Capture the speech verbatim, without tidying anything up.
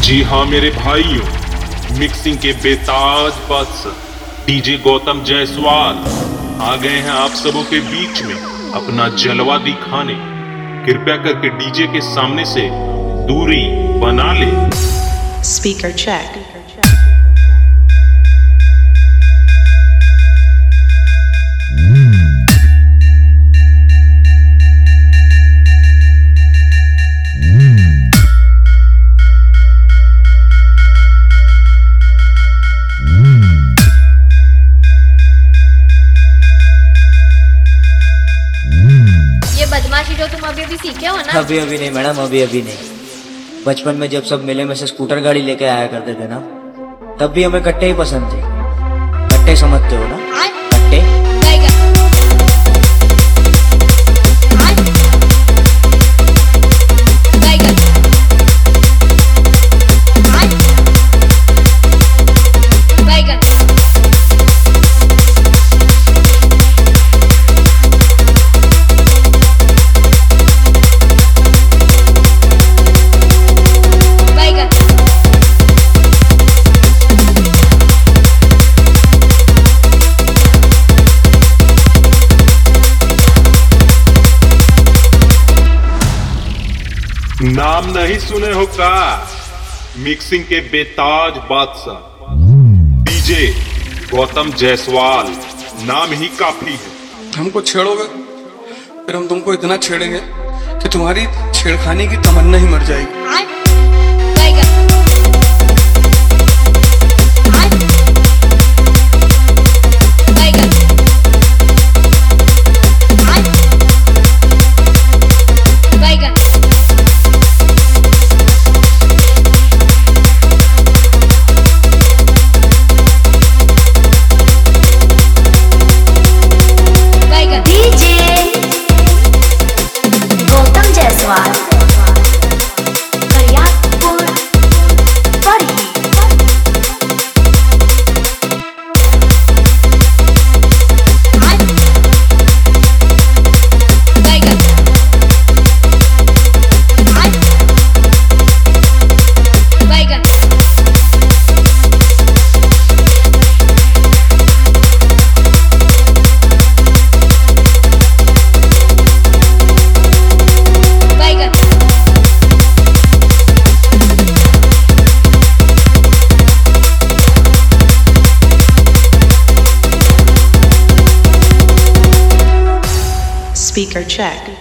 जी हाँ मेरे भाइयों, मिक्सिंग के बेताज बादशाह डीजे गौतम जायसवाल आ गए हैं आप सबों के बीच में अपना जलवा दिखाने। कृपया करके डीजे के सामने से दूरी बना ले। Speaker check. ये बदमाशी जो तुम अभी अभी सीखे हो ना। अभी अभी नहीं मैडम, अभी अभी नहीं। बचपन में जब सब मेले में से स्कूटर गाड़ी लेके आया करते थे ना, तब भी हमें कट्टे ही पसंद थे। कट्टे समझते हो ना? कट्टे नाम नहीं सुने हो का? मिक्सिंग के बेताज बादशाह डीजे गौतम जायसवाल, नाम ही काफी है। हमको छेड़ोगे फिर हम तुमको इतना छेड़ेंगे कि तुम्हारी छेड़खानी की तमन्ना ही मर जाएगी। Speaker check.